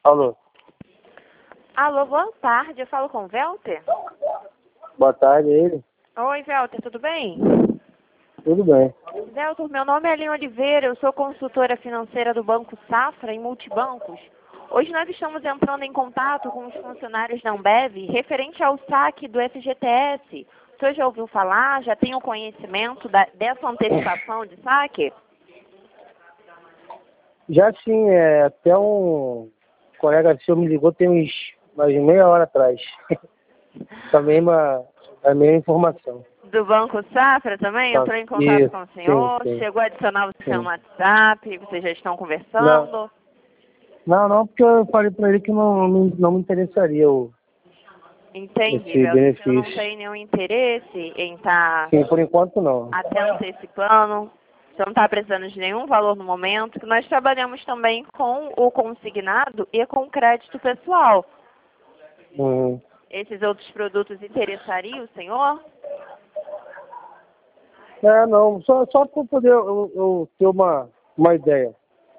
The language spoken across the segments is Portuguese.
Alô. Alô, boa tarde. Eu falo com o Velter? Boa tarde, ele. Oi, Velter, tudo bem? Tudo bem. Velter, meu nome é Aline Oliveira, eu sou consultora financeira do Banco Safra em Multibancos. Hoje nós estamos entrando em contato com os funcionários da Ambev referente ao saque do FGTS. O senhor já ouviu falar? Já tem o conhecimento dessa antecipação de saque? Já sim, até um colega seu me ligou tem mais de meia hora atrás. a mesma informação. Do Banco Safra também? Tá. Entrou em contato Isso, com o senhor? sim. Chegou a adicionar você Sim. no WhatsApp? Vocês já estão conversando? Não, porque eu falei para ele que não me interessaria Entendi, esse Velter. O senhor não benefício. tem nenhum interesse em estar Sim, por enquanto não. até antecipando? O senhor não está precisando de nenhum valor no momento? Que nós trabalhamos também com o consignado e com o crédito pessoal. Uhum. Esses outros produtos interessariam o senhor? Não, só para poder eu ter uma ideia.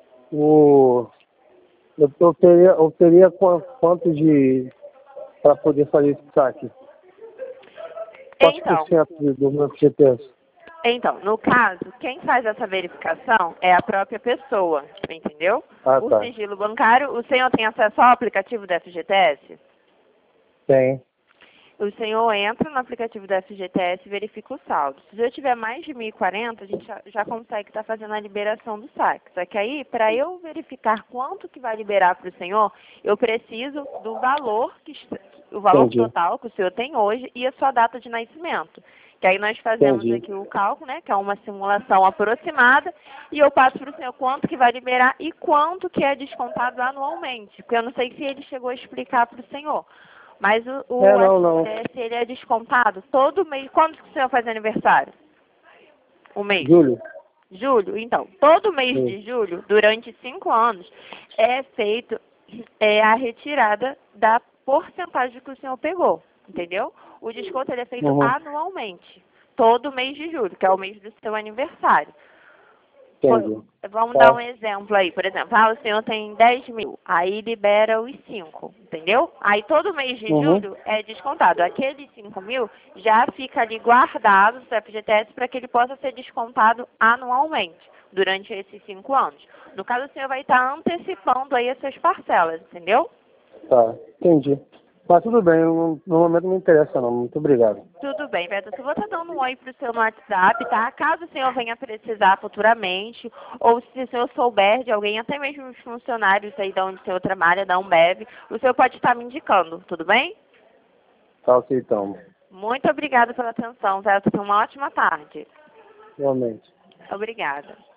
Eu teria quanto de para poder fazer esse saque? Quantos por Então, cento do meu FGTS? no caso, quem faz essa verificação é a própria pessoa, entendeu? Ah, Por tá. sigilo bancário, o senhor tem acesso ao aplicativo do FGTS? Tem. O senhor entra no aplicativo do FGTS e verifica o saldo. Se já tiver mais de 1.040, a gente já consegue estar fazendo a liberação do saque. Só que aí, para eu verificar quanto que vai liberar para o senhor, eu preciso do valor, o valor Entendi. total que o senhor tem hoje e a sua data de nascimento. Que aí nós fazemos Entendi. aqui o cálculo, né, que é uma simulação aproximada, e eu passo para o senhor quanto que vai liberar e quanto que é descontado anualmente. Porque eu não sei se ele chegou a explicar para o senhor. Mas o Não. FGTS, ele é descontado todo mês. Quando que o senhor faz aniversário? O mês? Júlio? Julho. Então, todo mês Sim. de julho, durante 5 anos, é feito a retirada da porcentagem que o senhor pegou, entendeu? O desconto ele é feito Uhum. anualmente, todo mês de julho, que é o mês do seu aniversário. Entendi. Vamos Tá. dar um exemplo aí, por exemplo, o senhor tem 10 mil, aí libera os 5, entendeu? Aí todo mês de Uhum. julho é descontado. Aqueles 5 mil já fica ali guardado no FGTS para que ele possa ser descontado anualmente, durante esses 5 anos. No caso, o senhor vai estar antecipando aí essas parcelas, entendeu? Tá. Entendi. Mas tudo bem, no momento não me interessa não. Muito obrigado. Tudo bem, Beto. Eu vou estar dando um oi pro seu no WhatsApp, tá? Caso o senhor venha precisar futuramente, ou se o senhor souber de alguém, até mesmo os funcionários aí de onde o senhor trabalha, da Ambev, o senhor pode estar me indicando, tudo bem? Tá, ok, então. Muito obrigada pela atenção, Beto. Tenha uma ótima tarde. Realmente. Obrigada.